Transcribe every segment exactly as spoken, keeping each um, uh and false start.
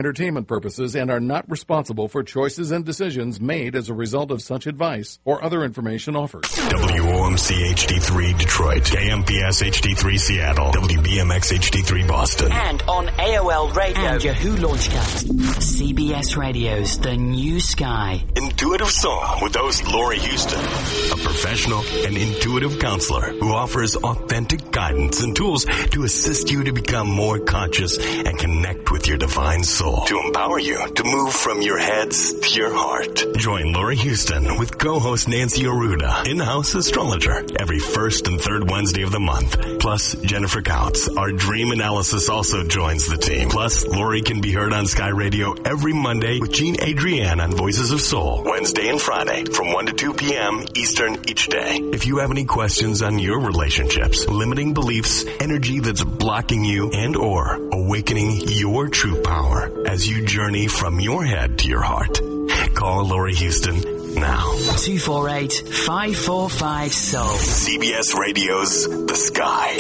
entertainment purposes and are not responsible for choices and decisions made as a result of such advice or other information offered. W O M C H D three Detroit, K M P S H D three Seattle, W B M X H D three Boston, and on A O L Radio and Yahoo Launchcast. C B S Radio's The New Sky. Intuitive Soul with host Lori Houston, a professional and intuitive counselor who offers authentic guidance and tools to assist you to become more conscious and connect with your divine soul, to empower you to move from your heads to your heart. Join Lori Houston with co-host Nancy Aruda, in-house astrologer, every first and third Wednesday of the month. Plus, Jennifer Couts, our dream analysis, also joins the team. Plus, Lori can be heard on Sky Radio every Monday with Jean Adrienne on Voices of Soul, Wednesday and Friday from one to two p.m. Eastern each day. If you have any questions on your relationships, limiting beliefs, energy that's blocking you, and or awakening your true power as you journey from your head to your heart, call Lori Houston now. two four eight, five four five, soul. C B S Radio's The Sky.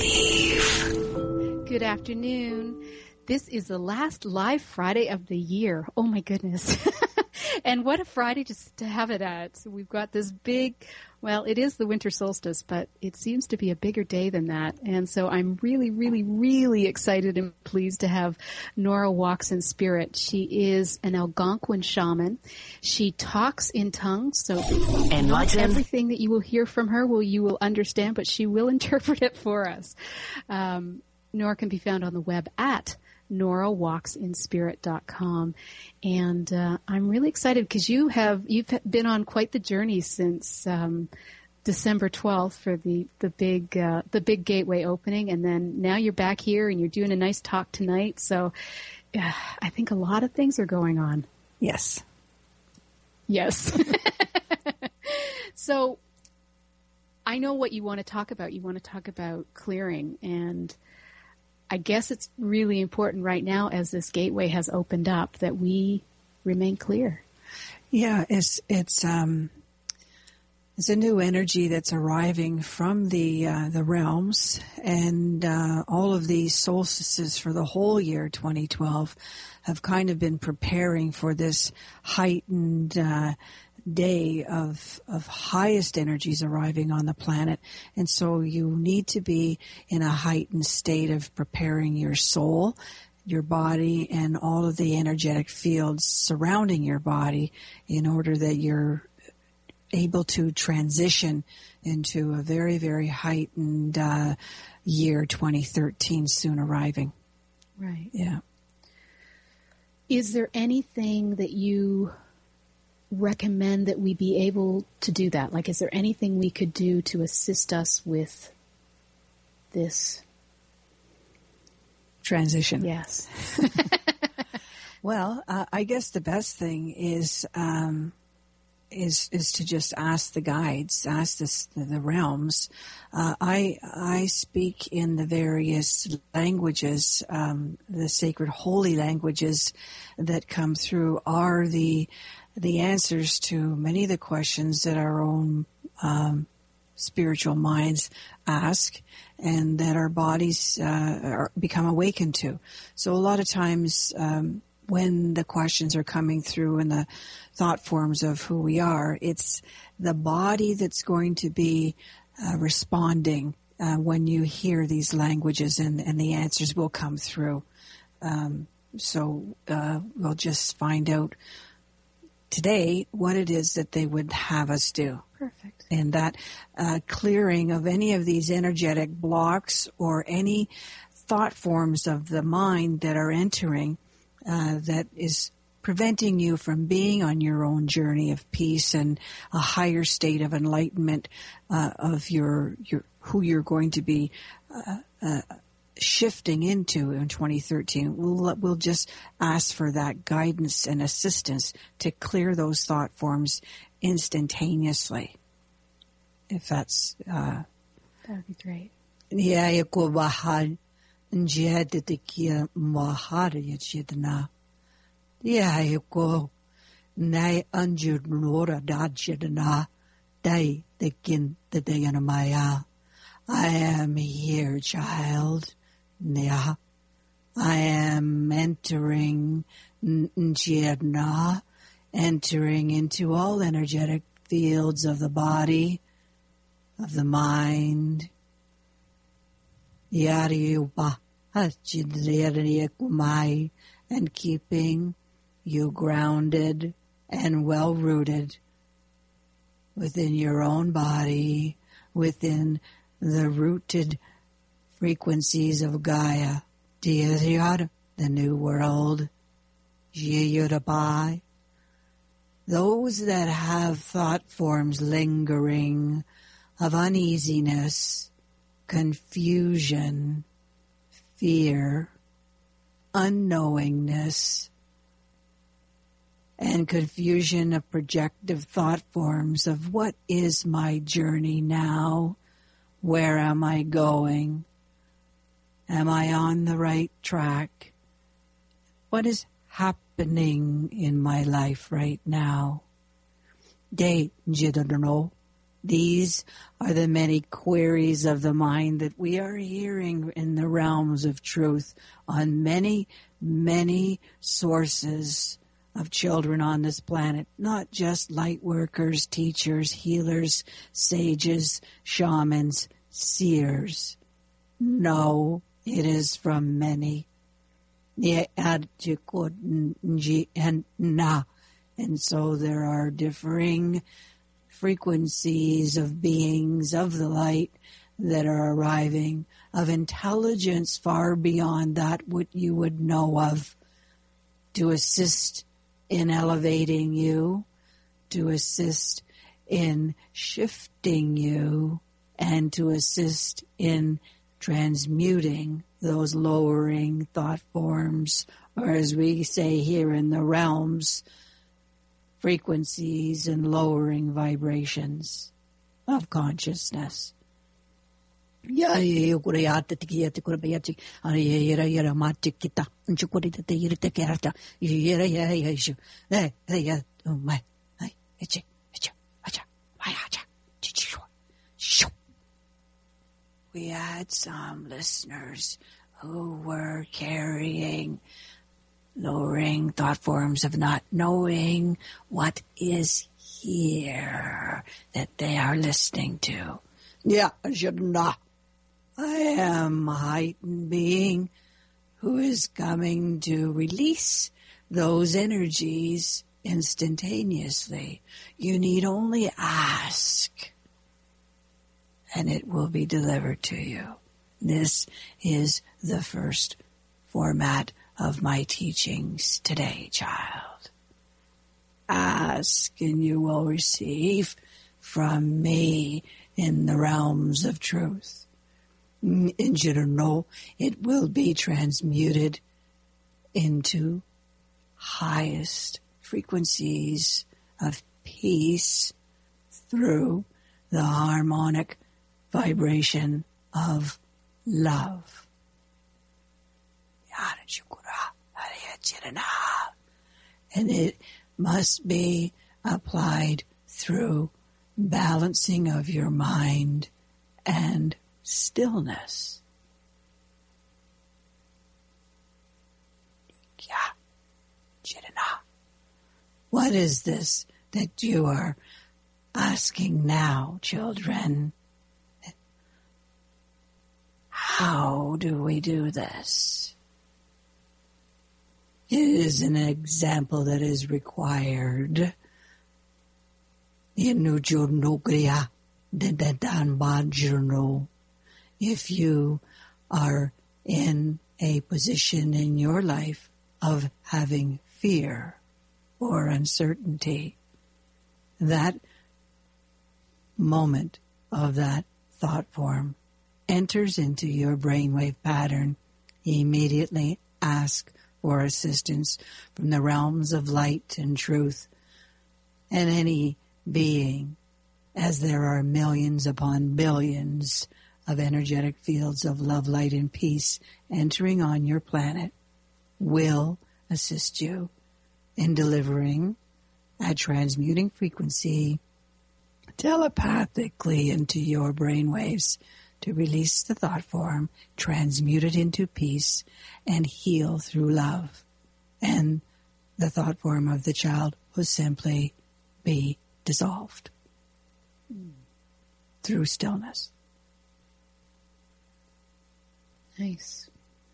Believe. Good afternoon. This is the last live Friday of the year. Oh my goodness. And what a Friday just to have it at. So we've got this big, well, it is the winter solstice, but it seems to be a bigger day than that. And so I'm really, really, really excited and pleased to have Nora Walks in Spirit. She is an Algonquin shaman. She talks in tongues, so not everything that you will hear from her will you will understand, but she will interpret it for us. Um, Nora can be found on the web at nora walks in spirit dot com, and uh, I'm really excited because you have you've been on quite the journey since um, December twelfth for the the big uh, the big gateway opening, and then now you're back here and you're doing a nice talk tonight. So uh, I think a lot of things are going on. Yes, yes. So I know what you want to talk about. You want to talk about clearing, and I guess it's really important right now as this gateway has opened up that we remain clear. Yeah, it's it's um, it's a new energy that's arriving from the uh, the realms, and uh, all of these solstices for the whole year twenty twelve have kind of been preparing for this heightened uh, day of of highest energies arriving on the planet. And so you need to be in a heightened state of preparing your soul, your body, and all of the energetic fields surrounding your body in order that you're able to transition into a very, very heightened uh, year twenty thirteen soon arriving. Right. Yeah. Is there anything that you recommend that we be able to do that? Like, is there anything we could do to assist us with this transition? Yes. Well, uh, I guess the best thing is um, is is to just ask the guides, ask the the realms. Uh, I I speak in the various languages. Um, the sacred holy languages that come through are the the answers to many of the questions that our own um, spiritual minds ask and that our bodies uh, are, become awakened to. So a lot of times um, when the questions are coming through in the thought forms of who we are, it's the body that's going to be uh, responding uh, when you hear these languages, and, and the answers will come through. Um, so uh, we'll just find out today what it is that they would have us do. Perfect. And that uh, clearing of any of these energetic blocks or any thought forms of the mind that are entering uh, that is preventing you from being on your own journey of peace and a higher state of enlightenment uh, of your your who you're going to be uh, uh, shifting into in twenty thirteen. We'll, we'll just ask for that guidance and assistance to clear those thought forms instantaneously. If that's... Uh, that would be great. Yeah, yako bahal njaditikia mahar yachidna. Yeah, yako nay anjur nora dachidna day dikin the dayanamaya. I am here, child. Yeah. I am entering Njirna, entering into all energetic fields of the body, of the mind. Yariyupa hachidriyariyakumai, and keeping you grounded and well-rooted within your own body, within the rooted frequencies of Gaia, Diyayar, the new world, Jiyurabai. Those that have thought forms lingering of uneasiness, confusion, fear, unknowingness, and confusion of projective thought forms of what is my journey now? Where am I going? Am I on the right track? What is happening in my life right now? They don't know. These are the many queries of the mind that we are hearing in the realms of truth on many, many sources of children on this planet, not just light workers, teachers, healers, sages, shamans, seers. No, it is from many. And so there are differing frequencies of beings of the light that are arriving, of intelligence far beyond that what you would know of, to assist in elevating you, to assist in shifting you, and to assist in transmuting those lowering thought forms, or as we say here in the realms, frequencies and lowering vibrations of consciousness. Ya ya kuriyata tikiyata kurbayati ari yera yera matikita unchukurita yirita kerata yera yera yeshu eh ya mai ai eche eche acha mai acha chichi sho. We had some listeners who were carrying lowering thought forms of not knowing what is here that they are listening to. Yeah, I should not. I am a heightened being who is coming to release those energies instantaneously. You need only ask, and it will be delivered to you. This is the first format of my teachings today, child. Ask and you will receive from me in the realms of truth. In general, it will be transmuted into highest frequencies of peace through the harmonic vibration of love. And it must be applied through balancing of your mind and stillness. What is this that you are asking now, children? How do we do this? It is an example that is required. If you are in a position in your life of having fear or uncertainty, that moment of that thought form enters into your brainwave pattern. Immediately ask for assistance from the realms of light and truth and any being, as there are millions upon billions of energetic fields of love, light, and peace entering on your planet, will assist you in delivering a transmuting frequency telepathically into your brainwaves to release the thought form, transmute it into peace, and heal through love. And the thought form of the child will simply be dissolved mm. through stillness. Nice.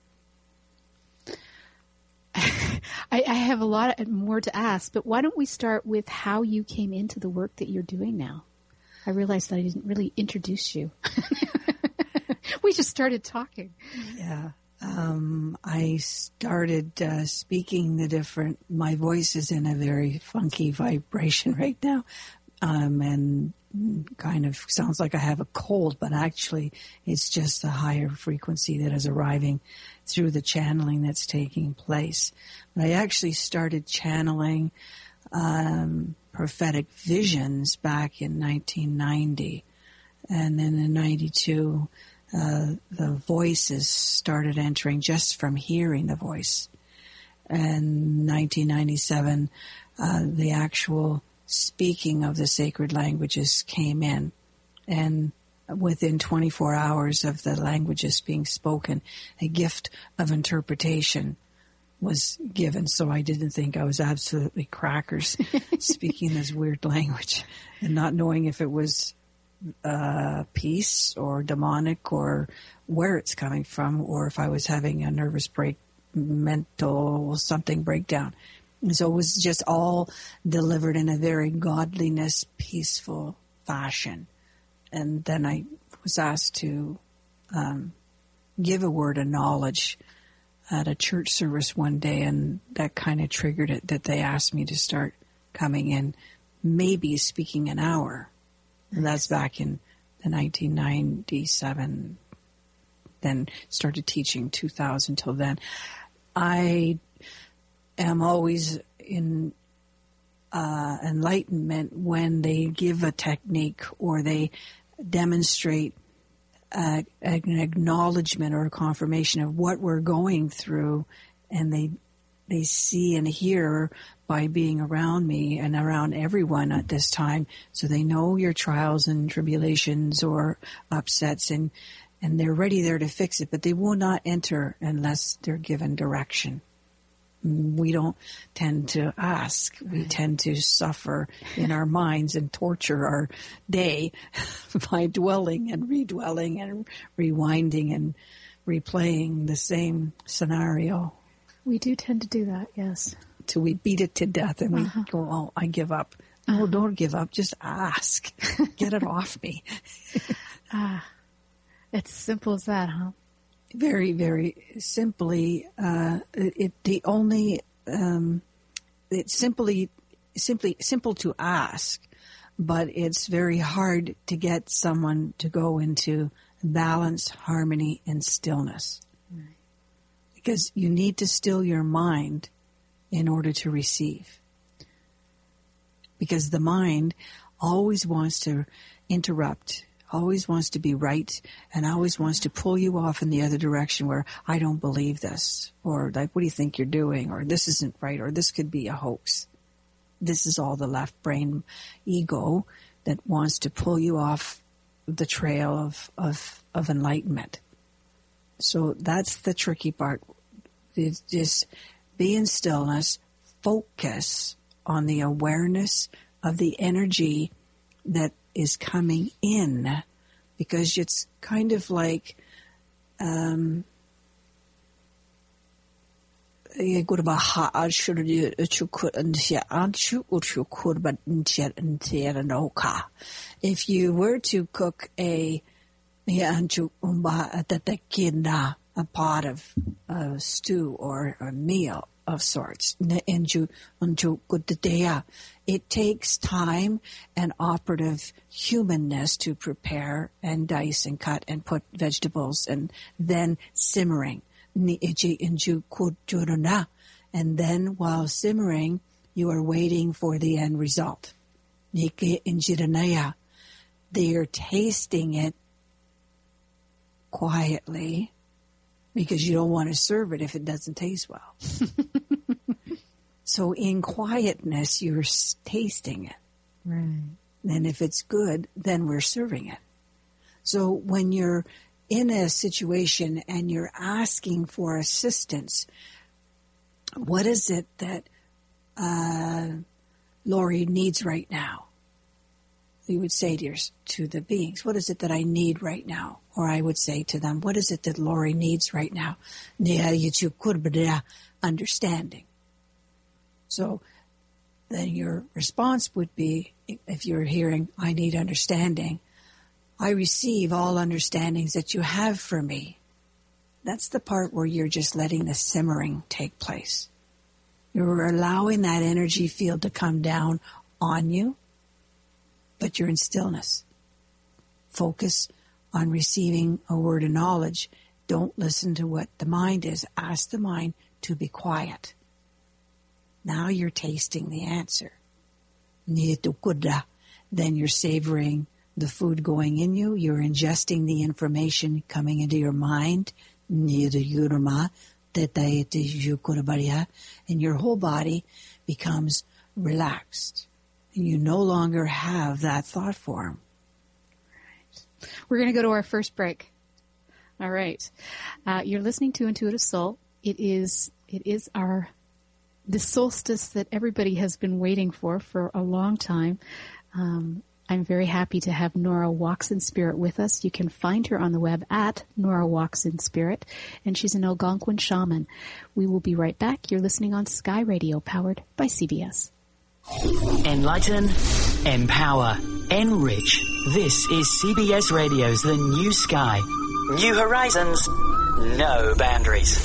I, I have a lot more to ask, but why don't we start with how you came into the work that you're doing now? I realized that I didn't really introduce you. We just started talking. Yeah. Um, I started uh, speaking the different, my voice is in a very funky vibration right now. Um, and kind of sounds like I have a cold, but actually it's just a higher frequency that is arriving through the channeling that's taking place. But I actually started channeling um, prophetic visions back in nineteen ninety. And then in ninety-two, uh, the voices started entering just from hearing the voice. And nineteen ninety-seven, uh, the actual speaking of the sacred languages came in, and within twenty-four hours of the languages being spoken, a gift of interpretation was given. So I didn't think I was absolutely crackers speaking this weird language and not knowing if it was uh, peace or demonic or where it's coming from, or if I was having a nervous break, mental something breakdown. And so it was just all delivered in a very godliness, peaceful fashion. And then I was asked to um, give a word of knowledge at a church service one day, and that kind of triggered it, that they asked me to start coming in, maybe speaking an hour. And that's back in the nineteen ninety-seven, then started teaching two thousand till then. I am always in uh, enlightenment when they give a technique or they demonstrate uh, an acknowledgement or a confirmation of what we're going through, and they they see and hear by being around me and around everyone at this time, so they know your trials and tribulations or upsets, and and they're ready there to fix it, but they will not enter unless they're given direction. We don't tend to ask. We tend to suffer in our minds and torture our day by dwelling and redwelling and rewinding and replaying the same scenario. We do tend to do that, yes. Till we beat it to death and we uh-huh. go, oh, I give up. No, don't give up. Just ask. Get it off me. Ah, it's simple as that, huh? Very, very simply, uh, it, the only, um, it's simply, simply, simple to ask, but it's very hard to get someone to go into balance, harmony, and stillness. Right. Because you need to still your mind in order to receive. Because the mind always wants to interrupt, always wants to be right, and always wants to pull you off in the other direction where I don't believe this, or like, what do you think you're doing, or this isn't right, or this could be a hoax. This is all the left brain ego that wants to pull you off the trail of, of, of enlightenment. So that's the tricky part. It's just be in stillness, focus on the awareness of the energy that is coming in, because it's kind of like um if you were to cook a a pot of uh, stew or a meal of sorts, it takes time and operative humanness to prepare and dice and cut and put vegetables and then simmering. And then while simmering, you are waiting for the end result. They're tasting it quietly, because you don't want to serve it if it doesn't taste well. So in quietness, you're tasting it. Right. And if it's good, then we're serving it. So when you're in a situation and you're asking for assistance, what is it that uh, Lori needs right now? You would say to, your, to the beings, what is it that I need right now? Or I would say to them, what is it that Lori needs right now? Understanding. So then your response would be, if you're hearing, I need understanding, I receive all understandings that you have for me. That's the part where you're just letting the simmering take place. You're allowing that energy field to come down on you, but you're in stillness. Focus on receiving a word of knowledge. Don't listen to what the mind is. Ask the mind to be quiet. Now you're tasting the answer. Then you're savoring the food going in you. You're ingesting the information coming into your mind. And your whole body becomes relaxed. And you no longer have that thought form. We're going to go to our first break. All right. Uh, you're listening to Intuitive Soul. It is, it is our, the solstice that everybody has been waiting for for a long time. Um, I'm very happy to have Nora Walks in Spirit with us. You can find her on the web at Nora Walks in Spirit, and she's an Algonquin shaman. We will be right back. You're listening on Sky Radio, powered by C B S. Enlighten, empower, enrich. This is C B S Radio's The New Sky. New horizons, no boundaries.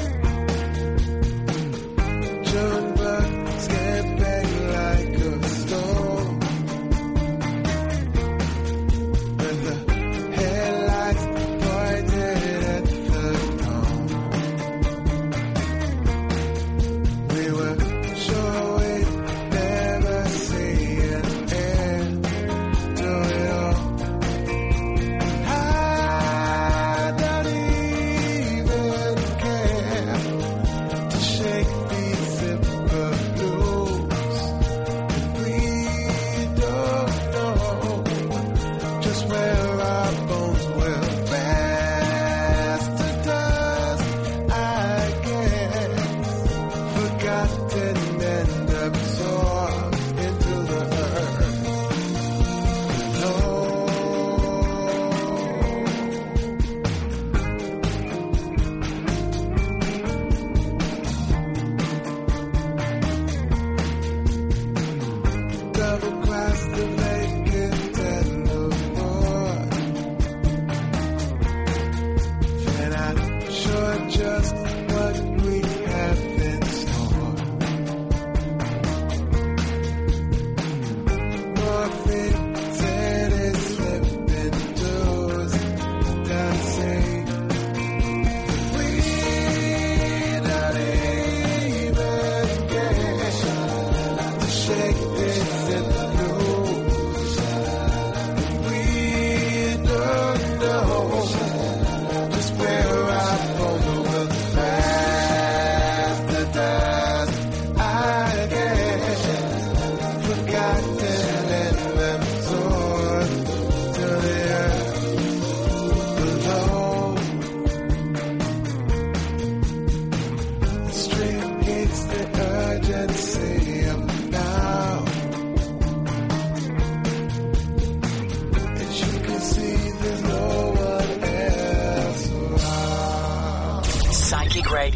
Jump back, step back like a stone.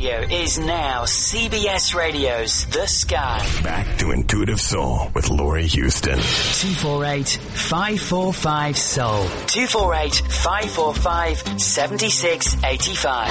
Radio is now C B S Radio's The Sky. Back to Intuitive Soul with Laurie Houston. two four eight, five four five, soul. two four eight, five four five, seven six eight five.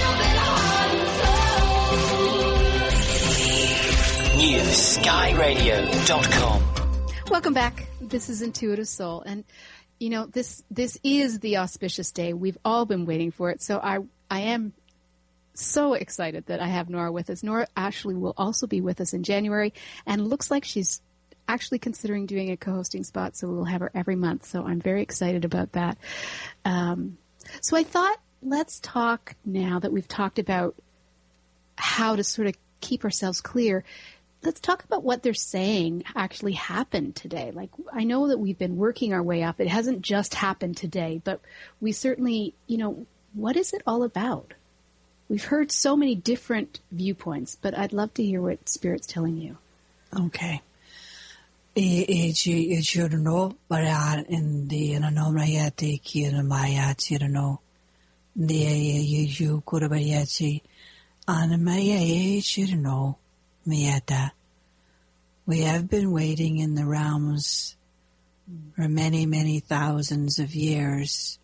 new sky radio dot com. Welcome back. This is Intuitive Soul. And, you know, this this is the auspicious day. We've all been waiting for it. So I, I am so excited that I have Nora with us. Nora Ashley will also be with us in January. And looks like she's actually considering doing a co-hosting spot. So we'll have her every month. So I'm very excited about that. Um, so I thought, let's talk now that we've talked about how to sort of keep ourselves clear. Let's talk about what they're saying actually happened today. Like, I know that we've been working our way up. It hasn't just happened today, but we certainly, you know, what is it all about? We've heard so many different viewpoints, but I'd love to hear what Spirit's telling you. Okay. It should know, but in the anomayati kiramaya no the you could have yet Anamaya should know. Mieta. We have been waiting in the realms for many, many thousands of years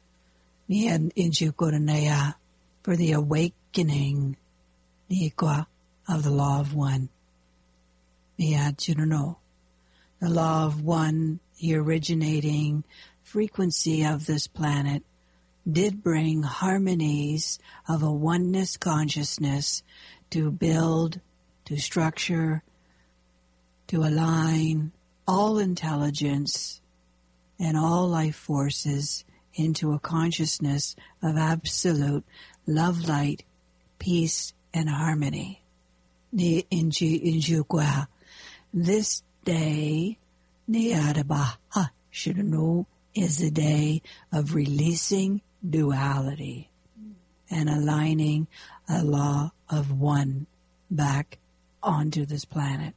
for the awakening of the law of one. The law of one, the originating frequency of this planet, did bring harmonies of a oneness consciousness to build, to structure, to align all intelligence and all life forces into a consciousness of absolute love, light, peace, and harmony. This day, is a day of releasing duality and aligning a law of one back onto this planet.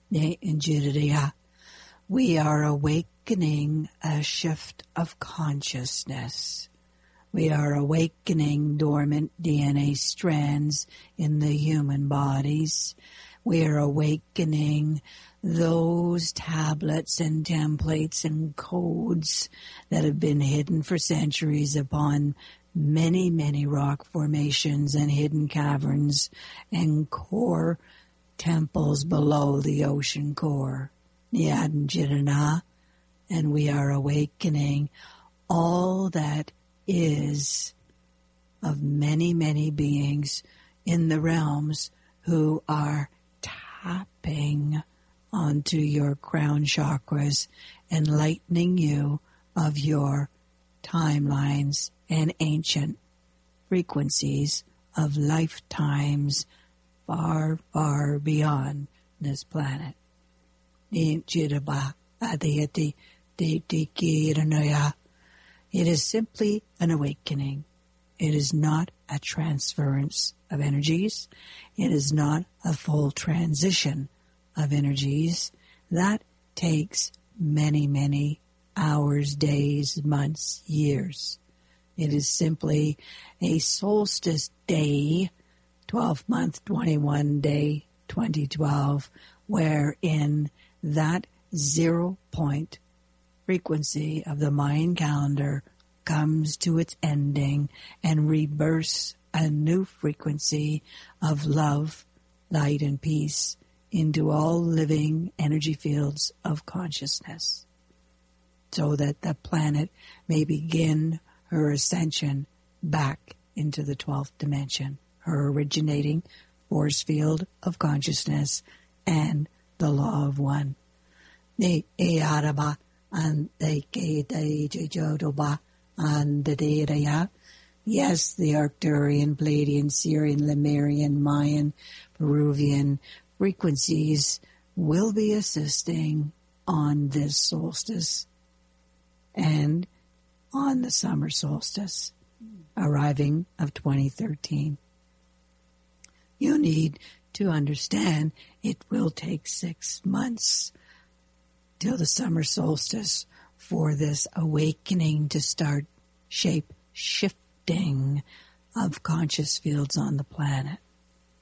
We are awakening a shift of consciousness. We are awakening dormant D N A strands in the human bodies. We are awakening those tablets and templates and codes that have been hidden for centuries upon many, many rock formations and hidden caverns and core temples below the ocean core. And we are awakening all that is of many, many beings in the realms who are tapping onto your crown chakras, enlightening you of your timelines and ancient frequencies of lifetimes far, far beyond this planet. It is simply an awakening. It is not a transference of energies. It is not a full transition of energies. That takes many, many hours, days, months, years. It is simply a solstice day, twelfth month, twenty-one day, twenty twelve, wherein that zero point frequency of the Mayan calendar comes to its ending and rebirths a new frequency of love, light, and peace into all living energy fields of consciousness, so that the planet may begin her ascension back into the twelfth dimension, her originating force field of consciousness and the law of one. Yes, the Arcturian, Pleiadian, Syrian, Lemurian, Mayan, Peruvian frequencies will be assisting on this solstice and on the summer solstice arriving of twenty thirteen. You need to understand it will take six months till the summer solstice for this awakening to start shape shifting of conscious fields on the planet.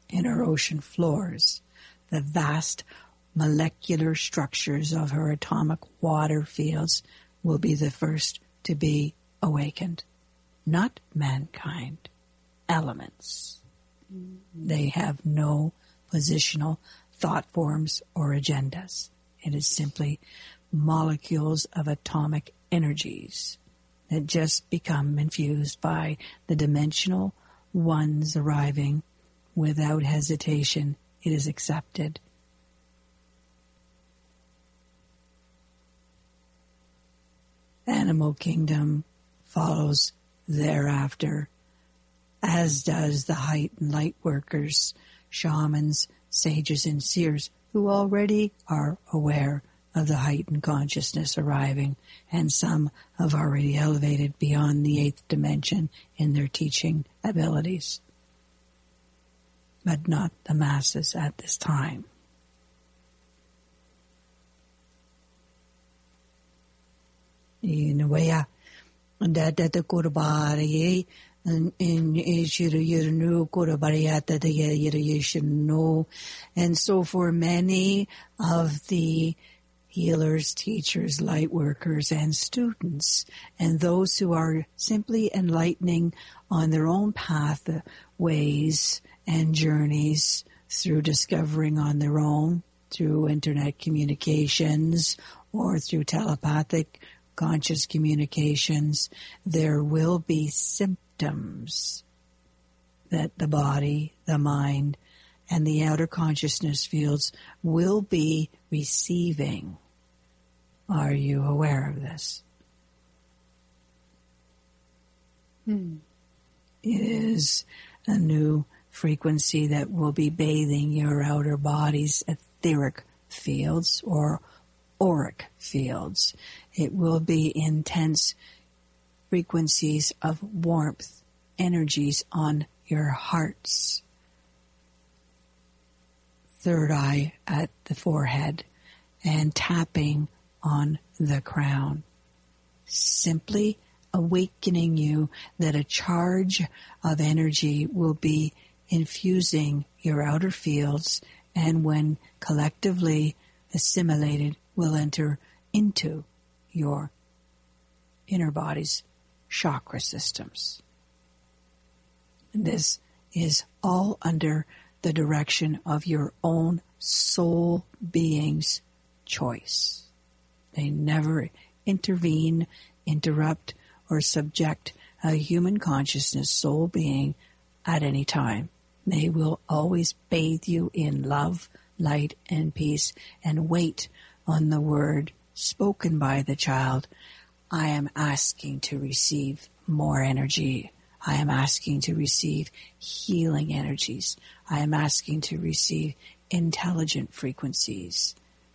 in her ocean floors, the vast molecular structures of her atomic water fields will be the first to be awakened. Not mankind, elements. They have no positional thought forms or agendas. It is simply molecules of atomic energies that just become infused by the dimensional ones arriving without hesitation. It is accepted. Animal kingdom follows thereafter, as does the heightened light workers, shamans, sages, and seers who already are aware of the heightened consciousness arriving, and some have already elevated beyond the eighth dimension in their teaching abilities. But not the masses at this time. In way, that that the Kurabari and in Ishuru Yurnu Kurabariata the Yirishinu. And so for many of the healers, teachers, light workers, and students, and those who are simply enlightening on their own pathways and journeys through discovering on their own, through internet communications or through telepathic conscious communications, there will be symptoms that the body, the mind, and the outer consciousness fields will be receiving. Are you aware of this? Hmm. It is a new frequency that will be bathing your outer body's etheric fields or auric fields. It will be intense frequencies of warmth, energies on your hearts. Third eye at the forehead and tapping on the crown. Simply awakening you that a charge of energy will be infusing your outer fields, and when collectively assimilated, will enter into your inner body's chakra systems. This is all under the direction of your own soul being's choice. They never intervene, interrupt, or subject a human consciousness soul being at any time. They will always bathe you in love, light, and peace, and wait on the word spoken by the child. I am asking to receive more energy. I am asking to receive healing energies. I am asking to receive intelligent frequencies.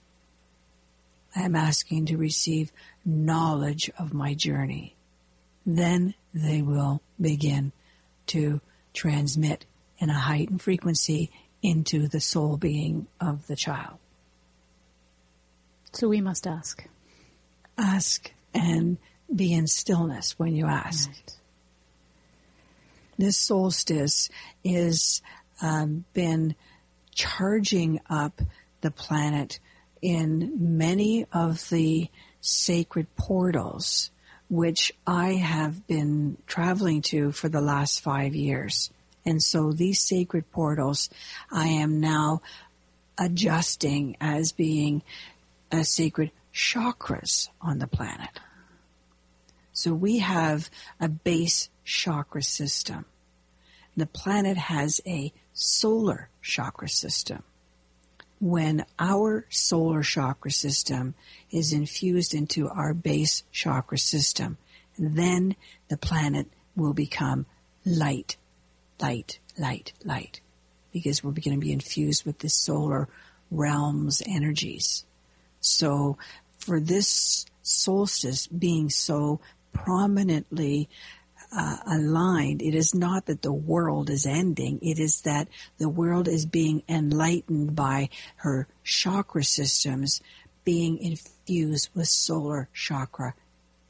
I am asking to receive knowledge of my journey. Then they will begin to transmit in a heightened frequency into the soul being of the child. So we must ask. Ask and be in stillness when you ask. Right. This solstice is um, been charging up the planet in many of the sacred portals, which I have been traveling to for the last five years. And so these sacred portals, I am now adjusting as being a sacred chakras on the planet. So we have a base chakra system. The planet has a solar chakra system. When our solar chakra system is infused into our base chakra system, then the planet will become light, light, light, light, because we're going to be infused with the solar realm's energies. So for this solstice being so prominently uh, aligned, it is not that the world is ending, it is that the world is being enlightened by her chakra systems being infused with solar chakra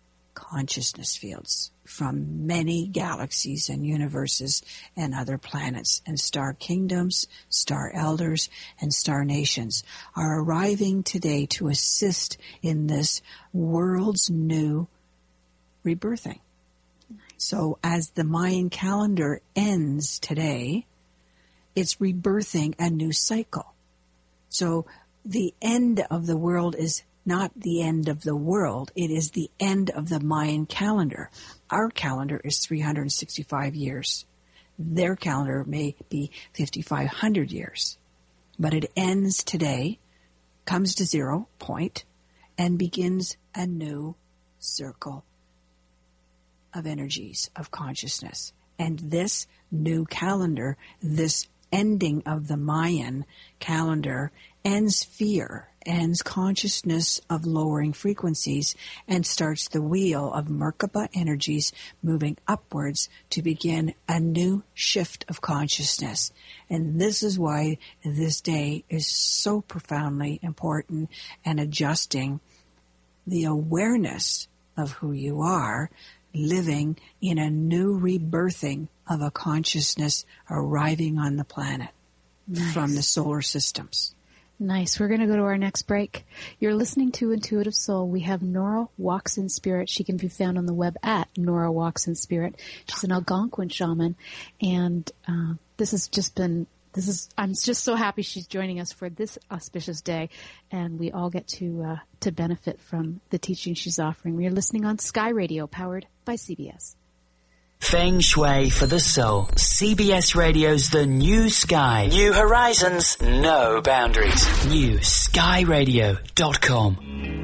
consciousness fields from many galaxies and universes and other planets, and star kingdoms, star elders, and star nations are arriving today to assist in this world's new rebirthing. So as the Mayan calendar ends today, it's rebirthing a new cycle. So the end of the world is not the end of the world. It is the end of the Mayan calendar. Our calendar is three hundred sixty-five years. Their calendar may be fifty-five hundred years. But it ends today, comes to zero point, and begins a new circle of energies, of consciousness. And this new calendar, this ending of the Mayan calendar, ends fear, ends consciousness of lowering frequencies, and starts the wheel of Merkaba energies moving upwards to begin a new shift of consciousness. And this is why this day is so profoundly important, and adjusting the awareness of who you are, living in a new rebirthing of a consciousness arriving on the planet. Nice. From the solar systems. Nice. We're going to go to our next break. You're listening to Intuitive Soul. We have Nora Walks in Spirit. She can be found on the web at Nora Walks in Spirit. She's an Algonquin shaman. And uh, this has just been, this is, I'm just so happy she's joining us for this auspicious day. And we all get to uh, to benefit from the teaching she's offering. We're listening on Sky Radio, powered by C B S. Feng Shui for the soul. C B S Radio's The New Sky. New horizons, no boundaries. new sky radio dot com.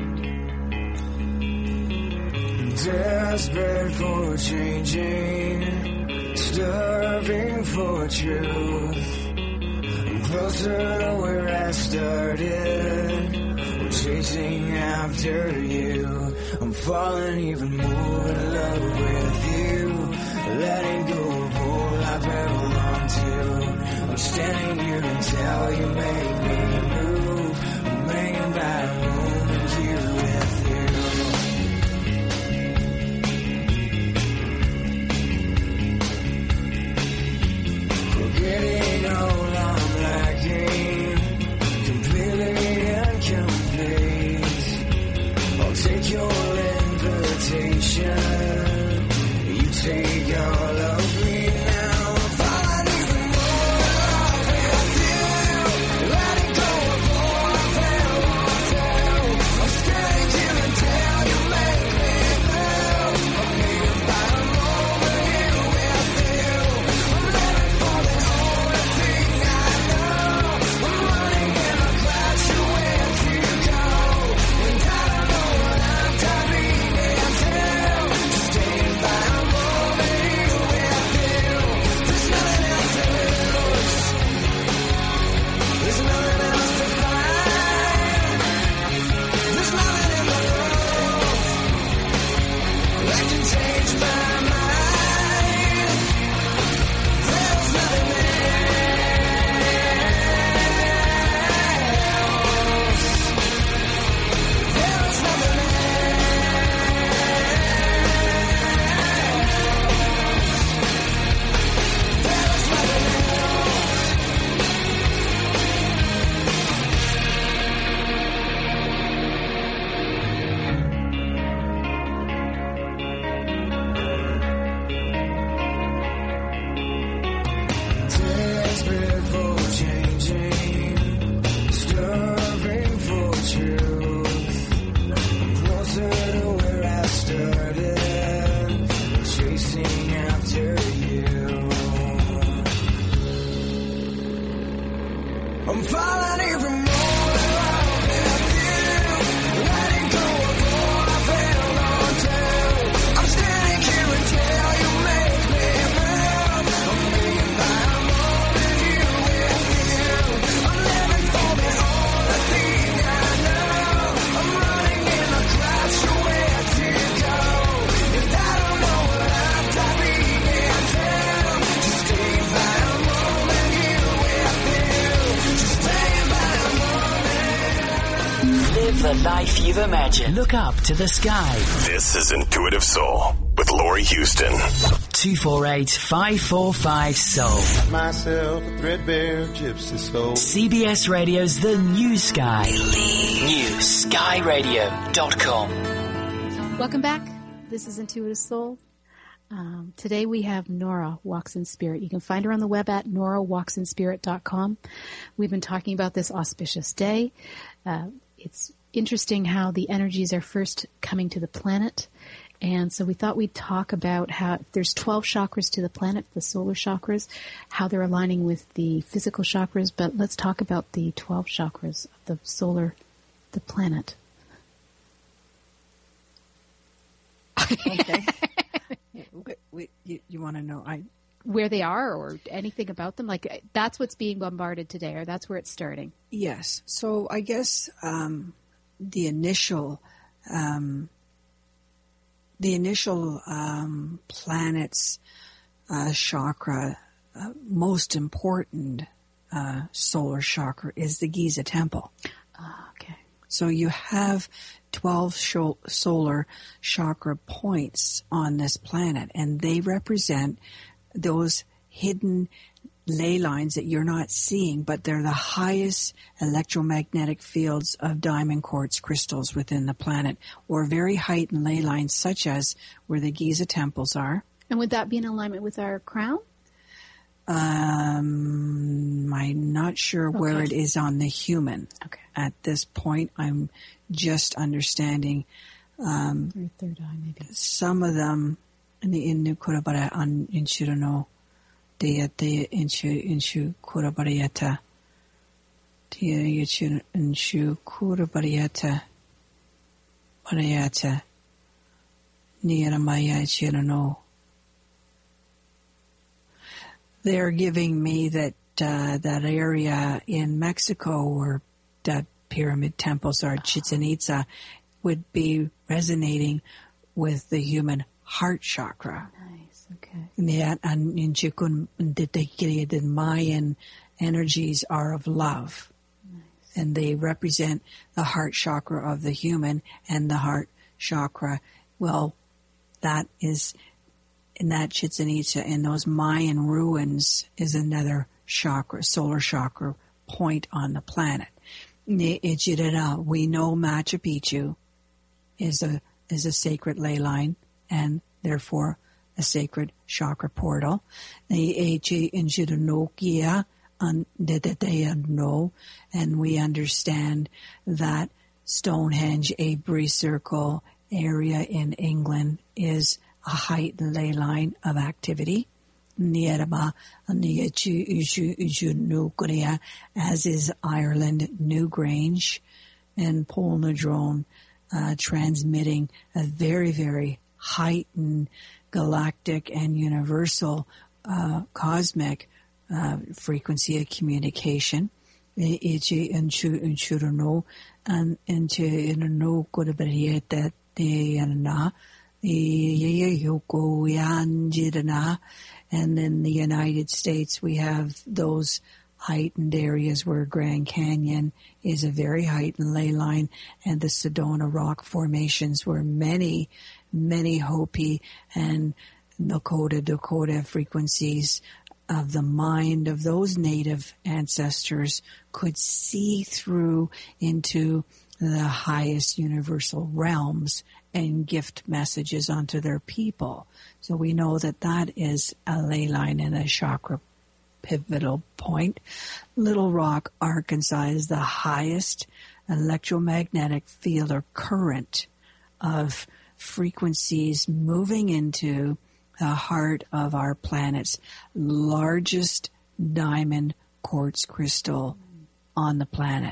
Desperate for changing, starving for truth. I'm closer to where I started. I'm chasing after you. I'm falling even more in love with you. Letting go of all I've held on to. I'm standing here until you make me move. I'm hanging by a moment here with you. Forgetting all I'm lacking, completely incomplete. I'll take your invitation. Take all of me now. I'm falling even more in love with you. Letting Live the life you've imagined. Look up to the sky. This is Intuitive Soul with Laurie Houston. two four eight, five four five, soul. Myself a threadbare gypsy soul. C B S Radio's The New Sky. new sky radio dot com. Welcome back. This is Intuitive Soul. Um, today we have Nora Walks in Spirit. You can find her on the web at nora walks in spirit dot com. We've been talking about this auspicious day. Uh, it's interesting how the energies are first coming to the planet. And so we thought we'd talk about how there's twelve chakras to the planet, the solar chakras, how they're aligning with the physical chakras. But let's talk about the twelve chakras of the solar, the planet. Okay. we, you, you want to know I where they are or anything about them? Like, that's what's being bombarded today, or that's where it's starting? Yes. So I guess um, the initial um, the initial um, planet's uh, chakra, uh, most important uh, solar chakra is the Giza Temple. Oh, okay. So you have twelve sho- solar chakra points on this planet, and they represent those hidden ley lines that you're not seeing, but they're the highest electromagnetic fields of diamond quartz crystals within the planet, or very heightened ley lines such as where the Giza temples are. And would that be in alignment with our crown? Um, I'm not sure okay. where it is on the human. Okay. At this point, I'm just understanding um, or third eye, maybe. Some of them in the in Kurabara on in Shirano, they they inshu inshu Kurabariata, tia yachur inshu Kurabariata, Bariata, near Maya Shirano. They're giving me that uh, that area in Mexico where that pyramid temples are, Chichen Itza, would be resonating with the human heart chakra. Nice, okay. Yeah, and in Chikun, the Mayan energies are of love. Nice. And they represent the heart chakra of the human, and the heart chakra, well, that is... in that Chichen Itza, in those Mayan ruins, is another chakra, solar chakra point on the planet. We know Machu Picchu is a is a sacred ley line and therefore a sacred chakra portal. And we understand that Stonehenge, Avebury Circle area in England is a heightened ley line of activity, as is Ireland, Newgrange, and Polnadrone, uh, transmitting a very, very heightened galactic and universal uh, cosmic uh, frequency of communication. And into and in the United States, we have those heightened areas where Grand Canyon is a very heightened ley line, and the Sedona rock formations where many, many Hopi and Lakota, Dakota frequencies of the mind of those native ancestors could see through into the highest universal realms and gift messages onto their people. So we know that that is a ley line and a chakra pivotal point. Little Rock, Arkansas is the highest electromagnetic field or current of frequencies moving into the heart of our planet's largest diamond quartz crystal on the planet.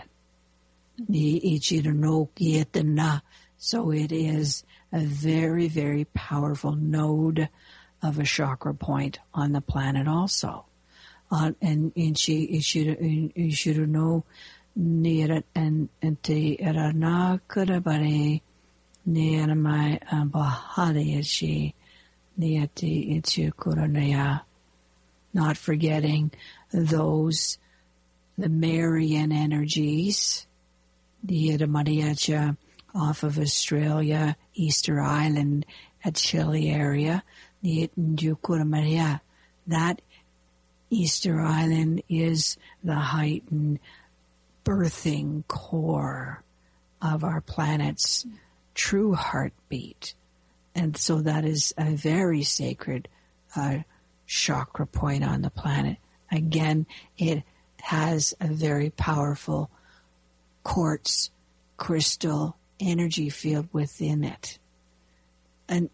So it is a very, very powerful node of a chakra point on the planet also. Uh, and and she should you should know near and and te erana kurabare near my bahari she near te ichu kuranaya. Not forgetting those the Marian energies the Iramadhiacha off of Australia, Easter Island at Chile area, the Itnjukuramaria. That Easter Island is the heightened birthing core of our planet's true heartbeat. And so that is a very sacred uh, chakra point on the planet. Again, it has a very powerful quartz crystal energy field within it. And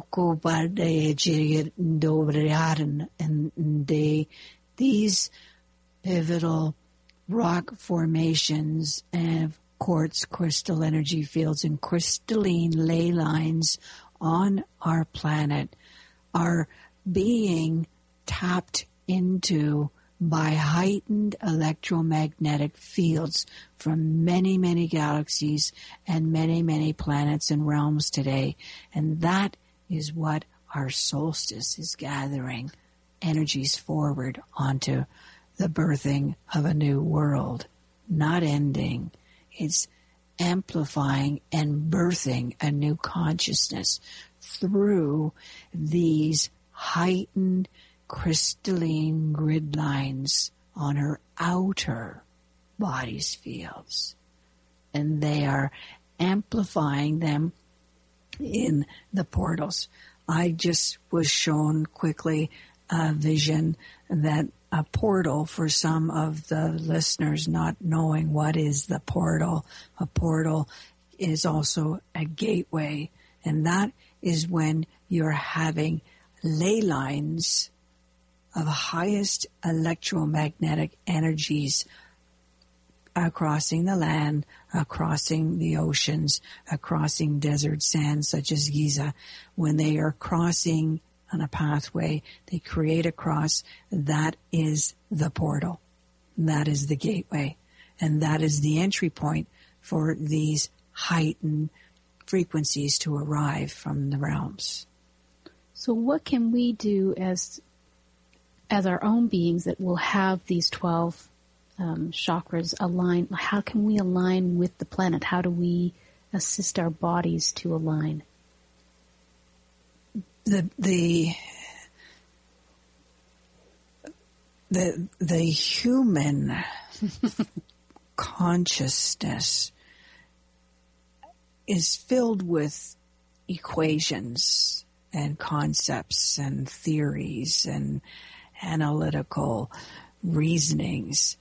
they, these pivotal rock formations and quartz crystal energy fields and crystalline ley lines on our planet are being tapped into by heightened electromagnetic fields from many, many galaxies and many, many planets and realms today. And that is what our solstice is gathering energies forward onto the birthing of a new world, not ending. It's amplifying and birthing a new consciousness through these heightened crystalline grid lines on her outer body's fields. And they are amplifying them in the portals. I just was shown quickly a vision that a portal, for some of the listeners not knowing what is the portal, a portal is also a gateway. And that is when you're having ley lines of highest electromagnetic energies crossing the land, crossing the oceans, crossing desert sands such as Giza. When they are crossing on a pathway, they create a cross. That is the portal. That is the gateway. And that is the entry point for these heightened frequencies to arrive from the realms. So what can we do as as our own beings that will have these twelve um, chakras align? How can we align with the planet? How do we assist our bodies to align? The the the the human consciousness is filled with equations and concepts and theories and analytical reasonings.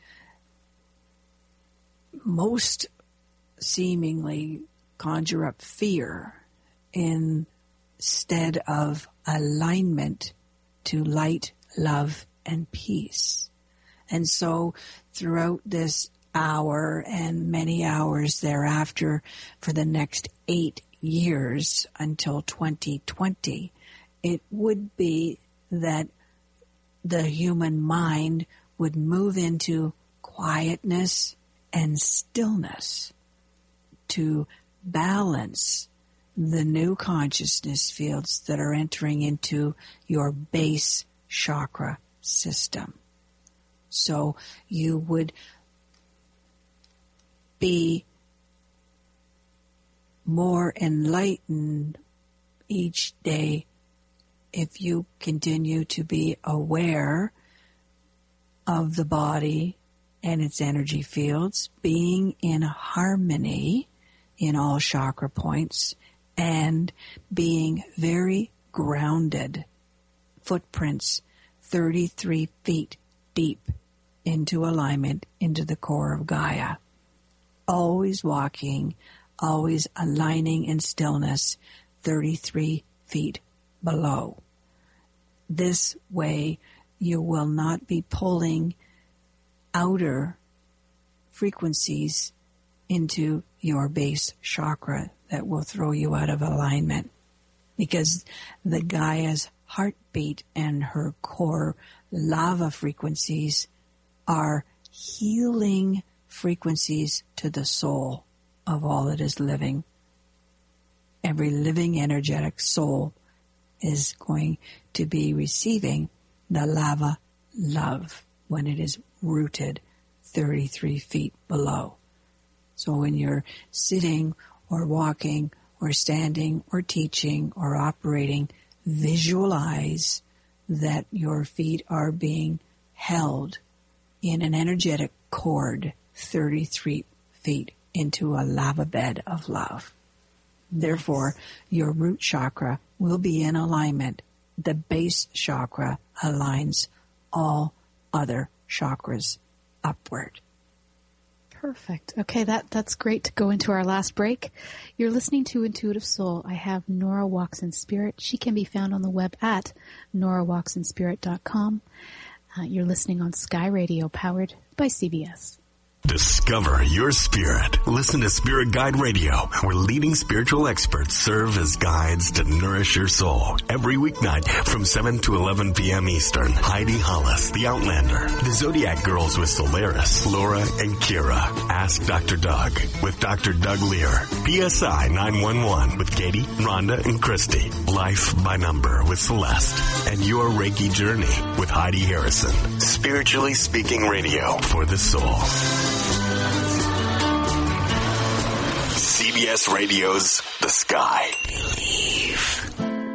Most seemingly conjure up fear instead of alignment to light, love, and peace. And so throughout this hour and many hours thereafter, for the next eight years until twenty twenty, it would be that the human mind would move into quietness and stillness to balance the new consciousness fields that are entering into your base chakra system. So you would be more enlightened each day if you continue to be aware of the body and its energy fields, being in harmony in all chakra points, and being very grounded, footprints thirty-three feet deep into alignment into the core of Gaia. Always walking, always aligning in stillness, thirty-three feet below. This way you will not be pulling outer frequencies into your base chakra that will throw you out of alignment, because the Gaia's heartbeat and her core lava frequencies are healing frequencies to the soul of all that is living. Every living energetic soul is going to be receiving the lava love when it is rooted thirty-three feet below. So when you're sitting or walking or standing or teaching or operating, visualize that your feet are being held in an energetic cord thirty-three feet into a lava bed of love. Therefore, your root chakra will be in alignment. The base chakra aligns all other chakras upward. Perfect. Okay, that, that's great to go into our last break. You're listening to Intuitive Soul. I have Nora Walks in Spirit. She can be found on the web at nora walks in spirit dot com. Uh, you're listening on Sky Radio, powered by C B S. Discover your spirit. Listen to Spirit Guide Radio, where leading spiritual experts serve as guides to nourish your soul. Every weeknight from seven to eleven p.m. Eastern. Heidi Hollis, The Outlander, The Zodiac Girls with Solaris, Laura and Kira. Ask Doctor Doug with Doctor Doug Lear. P S I nine one one with Katie, Rhonda, and Christy. Life by Number with Celeste. And Your Reiki Journey with Heidi Harrison. Spiritually Speaking Radio for the soul. C B S Radio's The Sky. Believe.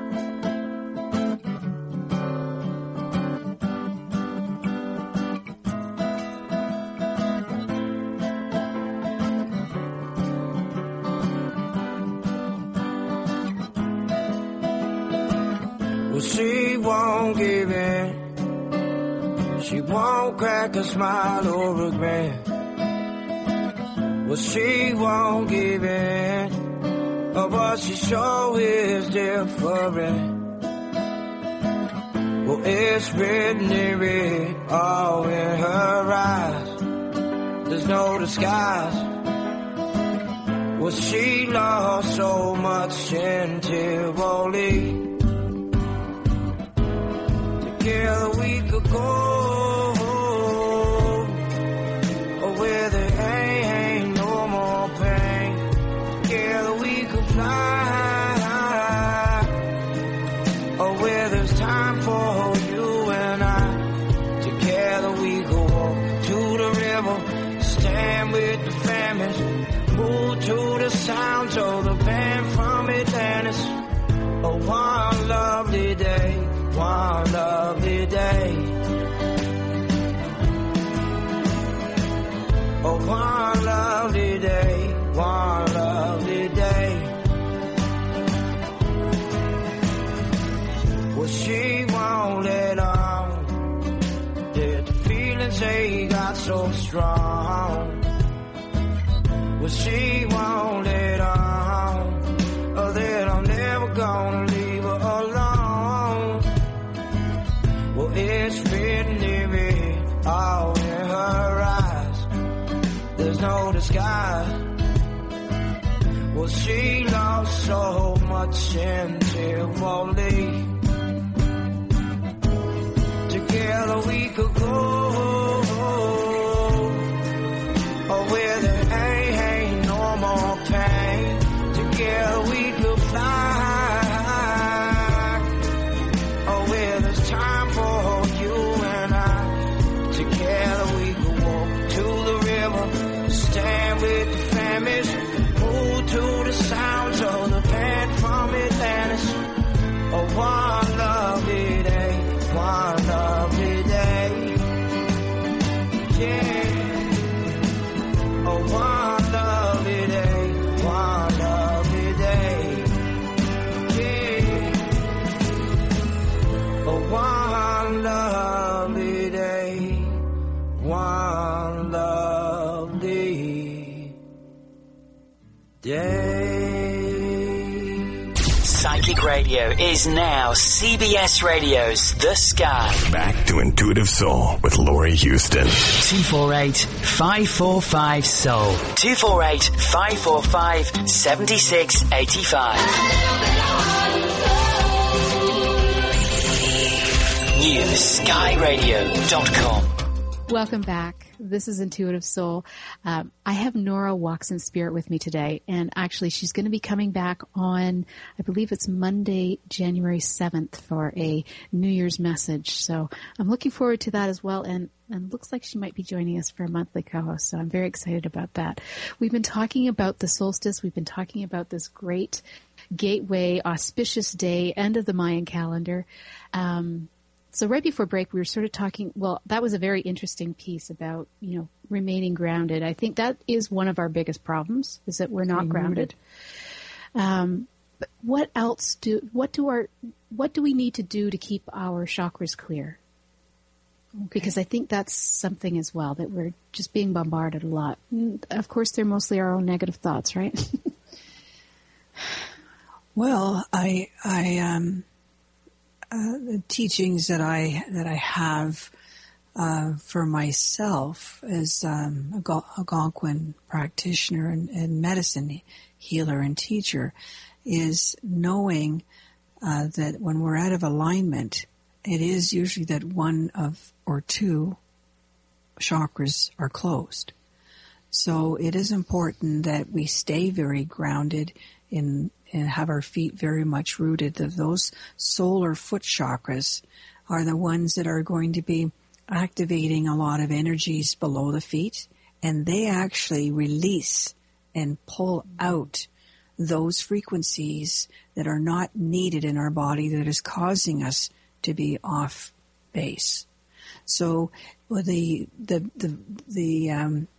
Well, she won't give in. She won't crack a smile or a grin. Well, she won't give in, oh, but she sure is different. Well, it's written in red, all in her eyes. There's no disguise. Well, she lost so much in Tivoli. Together we could go. Where there ain't no more pain. Together we could fly. Oh, where there's time for you and I. Together we go walk to the river, stand with the families, move to the sounds of the band from Atlantis. Oh, one lovely day, one lovely day. Oh, one lovely day, one lovely day. Well, she won't let on. Did the feelings they got so strong? Well, she won't let on. Oh, that I'm never gonna leave her alone. Well, it's written in red, all in her eyes. There's no disguise. Well, she lost so much in Tivoli. Together we could go. Oh, where there ain't, ain't no more pain. Together we could fly. Oh, where there's time for you and I. Together we could walk to the river, stand with the families, move to the sounds of the band from Atlantis. Oh, one lovely day, one lovely day. Yeah. Oh, one lovely day, one lovely day. Yeah. Oh, one lovely day, one lovely day. Psychic Radio is now C B S Radio's The Sky. Back to Intuitive Soul with Laurie Houston. two four eight, five four five, S O U L. two four eight, five four five, seven six eight five. New Sky Radio dot com. Welcome back. This is Intuitive Soul. Um, I have Nora Walks in Spirit with me today, and actually she's going to be coming back on, I believe it's Monday, January seventh for a New Year's message. So I'm looking forward to that as well, and and looks like she might be joining us for a monthly co-host, so I'm very excited about that. We've been talking about the solstice. We've been talking about this great gateway, auspicious day, end of the Mayan calendar. Um, so right before break, we were sort of talking, well, that was a very interesting piece about, you know, remaining grounded. I think that is one of our biggest problems, is that we're not mm-hmm. grounded. Um, but what else do, what do our, what do we need to do to keep our chakras clear? Okay. Because I think that's something as well, that we're just being bombarded a lot. And of course, they're mostly our own negative thoughts, right? Well, I, I, um, uh, the teachings that I, that I have, uh, for myself as, um, a Algonquin practitioner and, and medicine healer and teacher is knowing, uh, that when we're out of alignment, it is usually that one of or two chakras are closed. So it is important that we stay very grounded in and have our feet very much rooted. Those solar foot chakras are the ones that are going to be activating a lot of energies below the feet, and they actually release and pull out those frequencies that are not needed in our body that is causing us to be off base. So the the the the um,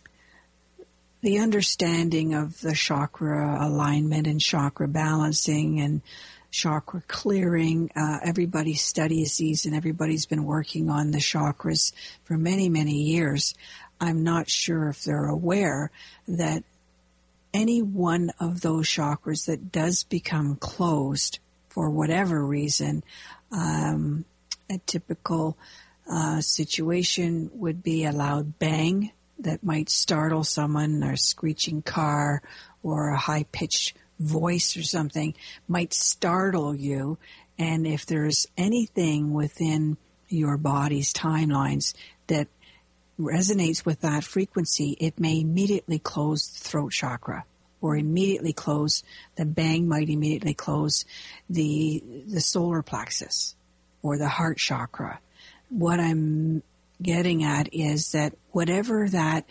the understanding of the chakra alignment and chakra balancing and chakra clearing, uh, everybody studies these and everybody's been working on the chakras for many, many years. I'm not sure if they're aware that any one of those chakras that does become closed for whatever reason, um, a typical uh, situation would be a loud bang that might startle someone, or a screeching car, or a high-pitched voice or something might startle you. And if there's anything within your body's timelines that resonates with that frequency, it may immediately close the throat chakra, or immediately close, the bang might immediately close the the solar plexus or the heart chakra. What I'm getting at is that whatever that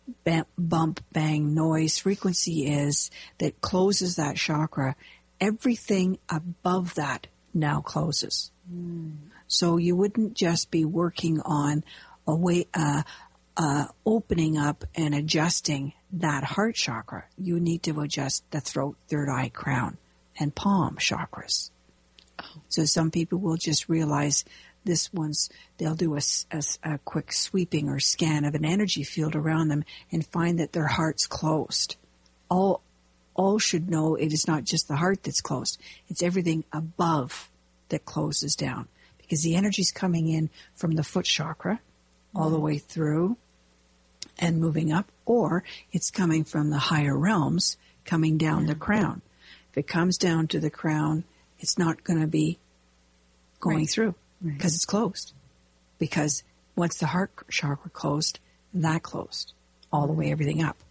bump, bang, noise frequency is that closes that chakra, everything above that now closes. Mm. So you wouldn't just be working on a way, uh, uh, opening up and adjusting that heart chakra. You need to adjust the throat, third eye, crown, and palm chakras. Oh. So some people will just realize this one's, they'll do a, a, a quick sweeping or scan of an energy field around them and find that their heart's closed. All, all should know it is not just the heart that's closed. It's everything above that closes down, because the energy's coming in from the foot chakra all the way through and moving up, or it's coming from the higher realms coming down the crown. If it comes down to the crown, it's not going to be going right through. Because it's closed. Because once the heart chakra closed, that closed all the way, everything up.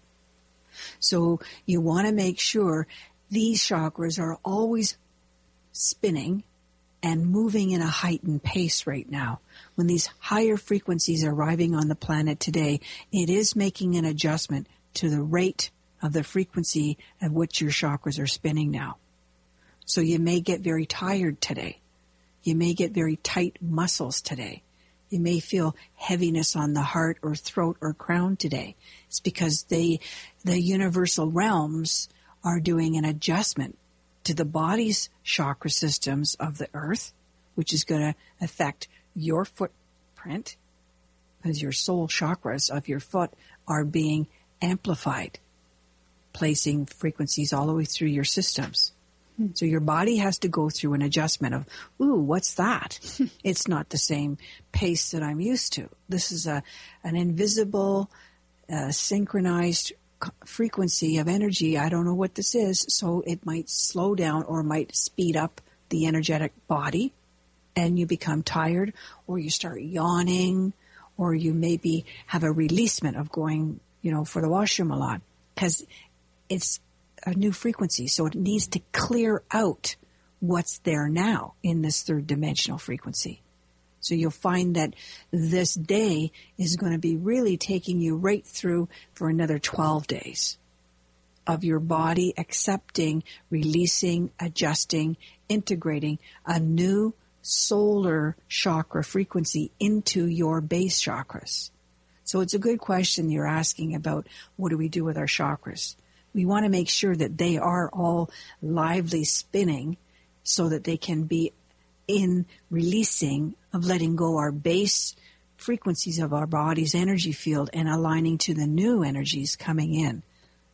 So you want to make sure these chakras are always spinning and moving in a heightened pace right now. When these higher frequencies are arriving on the planet today, it is making an adjustment to the rate of the frequency at which your chakras are spinning now. So you may get very tired today. You may get very tight muscles today. You may feel heaviness on the heart or throat or crown today. It's because they, the universal realms are doing an adjustment to the body's chakra systems of the earth, which is going to affect your footprint, because your soul chakras of your foot are being amplified, placing frequencies all the way through your systems. So your body has to go through an adjustment of, ooh, what's that? It's not the same pace that I'm used to. This is a an invisible, uh, synchronized frequency of energy. I don't know what this is, so it might slow down or might speed up the energetic body, and you become tired, or you start yawning, or you maybe have a releasement of going, you know, for the washroom a lot, because it's a new frequency. So it needs to clear out what's there now in this third dimensional frequency. So you'll find that this day is going to be really taking you right through for another twelve days of your body accepting, releasing, adjusting, integrating a new solar chakra frequency into your base chakras. So it's a good question you're asking about what do we do with our chakras. We want to make sure that they are all lively spinning so that they can be in releasing of letting go our base frequencies of our body's energy field and aligning to the new energies coming in.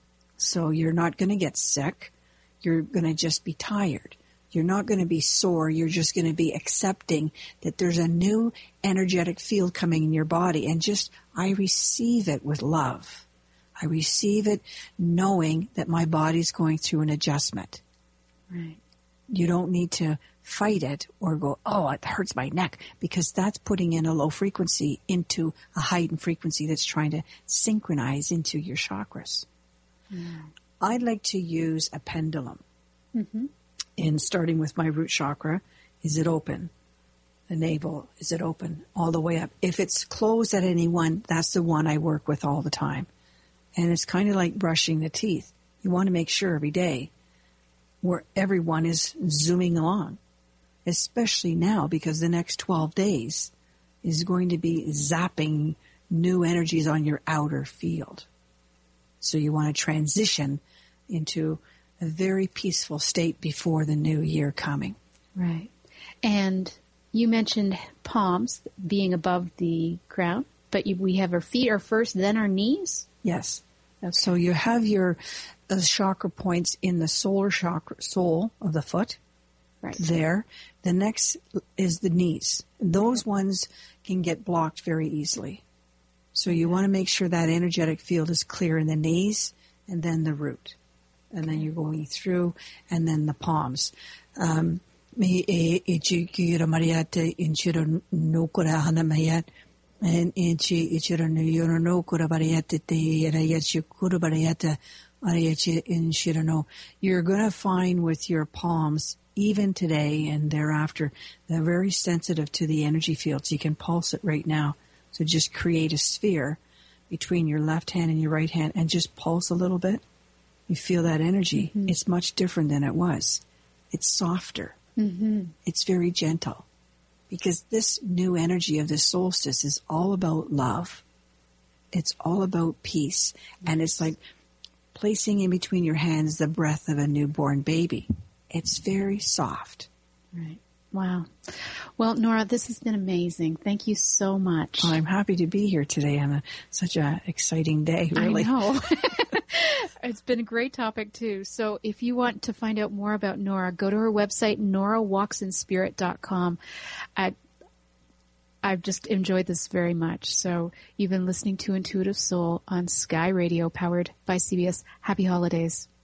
So you're not going to get sick. You're going to just be tired. You're not going to be sore. You're just going to be accepting that there's a new energetic field coming in your body. And just, I receive it with love. I receive it knowing that my body's going through an adjustment. Right. You don't need to fight it or go, oh, it hurts my neck, because that's putting in a low frequency into a heightened frequency that's trying to synchronize into your chakras. Mm. I'd like to use a pendulum. Mm-hmm. In starting with my root chakra, is it open? The navel, is it open all the way up? If it's closed at any one, that's the one I work with all the time. And it's kind of like brushing the teeth. You want to make sure every day where everyone is zooming along, especially now because the next twelve days is going to be zapping new energies on your outer field. So you want to transition into a very peaceful state before the new year coming. Right. And you mentioned palms being above the ground, but you, we have our feet are first, then our knees? Yes. Okay. So you have your uh, chakra points in the solar chakra, sole of the foot. Right. There. The next is the knees. Those ones can get blocked very easily. So you want to make sure that energetic field is clear in the knees and then the root. And then you're going through, and then the palms. Um, you're going to find with your palms, even today and thereafter, they're very sensitive to the energy fields. You can pulse it right now. So just create a sphere between your left hand and your right hand and just pulse a little bit. You feel that energy. Mm-hmm. It's much different than it was. It's softer. Mm-hmm. It's very gentle. Because this new energy of the solstice is all about love. It's all about peace. And it's like placing in between your hands the breath of a newborn baby. It's very soft. Right. Wow. Well, Nora, this has been amazing. Thank you so much. Well, I'm happy to be here today on a, such an exciting day, really. I know. It's been a great topic, too. So if you want to find out more about Nora, go to her website, nora walks in spirit dot com. I, I've just enjoyed this very much. So you've been listening to Intuitive Soul on Sky Radio, powered by C B S. Happy holidays.